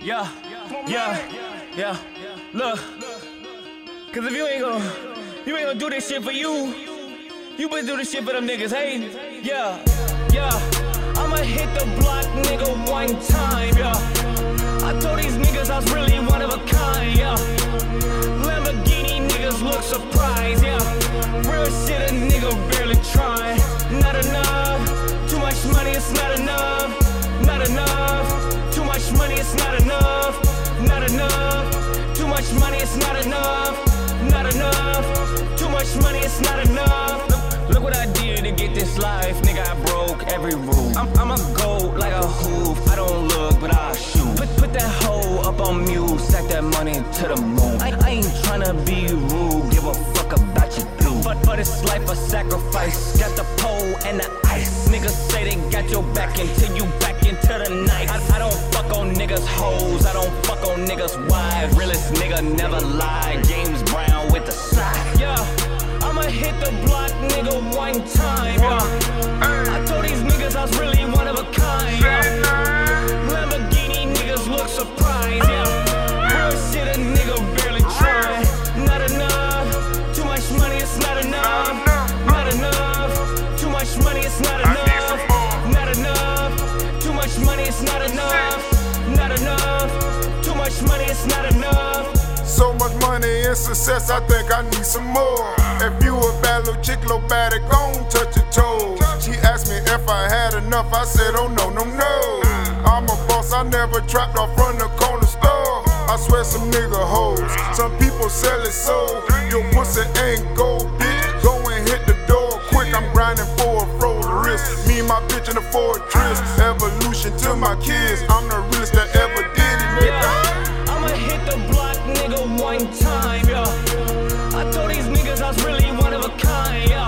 Yeah, yeah, yeah. Look, cause if you ain't gonna do this shit for you better do this shit for them niggas, hey? Yeah, yeah. I'ma hit the block, nigga, one time, yeah. I told these niggas I was really one of a kind, yeah. Lamborghini niggas look surprised, yeah. Real shit, a nigga barely trying. Not enough, too much money, it's not enough. Not enough, too much money, it's not enough. Not enough, too much money, it's not enough. Not enough, too much money, it's not enough. Look what I did to get this life, nigga, I broke every rule. I'm a goat like a hoof, I don't look, but I'll shoot. Put that hoe up on mute, stack that money to the moon. I ain't tryna be rude, give a fuck about your blue. But for this life a sacrifice, got the pole and the ice. Niggas say they got your back until you back into the night. I don't fuck on niggas' hoes, I don't fuck on niggas' wives. Realest nigga never lie, James Brown with the side. Yeah, I'ma hit the block, nigga, one time, yeah. I told these niggas I was really one of a kind, yeah. Lamborghini niggas look surprised, yeah. Real shit, a nigga barely trying. Not enough, too much money, it's not enough. Not enough, too much money, it's not enough. Not enough, too much money, it's not enough. Not enough, too much money, it's not enough. So much money and success, I think I need some more. If you a bad little chick, low body, gon' touch your toes. She asked me if I had enough, I said, oh no, no, no. I'm a boss, I never trapped off from the corner store. I swear some nigga hoes, some people sell it so. Your pussy ain't gold, bitch, go and hit the door quick. I'm grinding for a frozen wrist, me and my bitch in the fortress. Evolution to my kids, I'm the realest that ever did it, nigga. I'ma hit the block, nigga, one time, yeah. I told these niggas I was really one of a kind, yeah.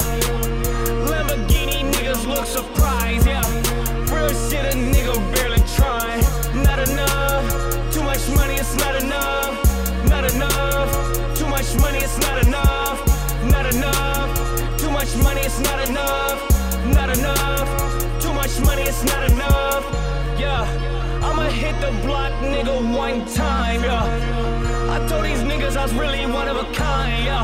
Lamborghini niggas look surprised, yeah. Real shit, a nigga barely trying. Not enough, too much money, it's not enough. Not enough, too much money, it's not enough. Not enough, too much money, it's not enough. Not enough, too much money, it's not enough. Yeah, I'ma hit the block, nigga, one time, yeah. I told these niggas I was really one of a kind, yeah.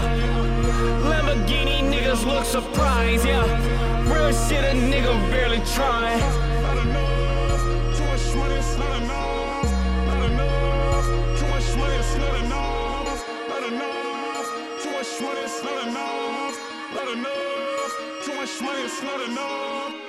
Lamborghini niggas look surprised, yeah. Real shit, a nigga barely trying. Not enough, too much money, it's not enough. Not enough, too much money, it's not enough. Not enough, too much money, it's not enough. Not enough, too much money, it's not enough.